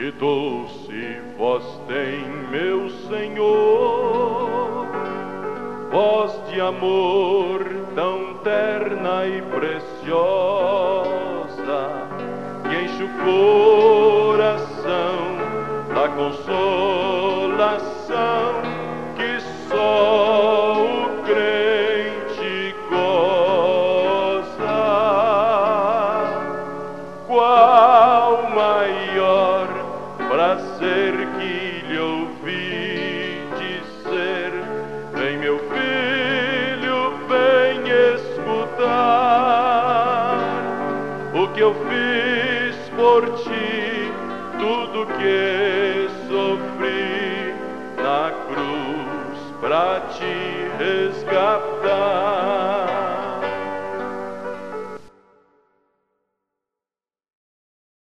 Que doce voz tem, meu Senhor, voz de amor tão terna e preciosa, que enche o coração da consolação que só o crente goza. Qual maior prazer que lhe ouvi dizer: vem, meu filho, vem escutar o que eu fiz por ti, tudo que sofri na cruz pra te resgatar.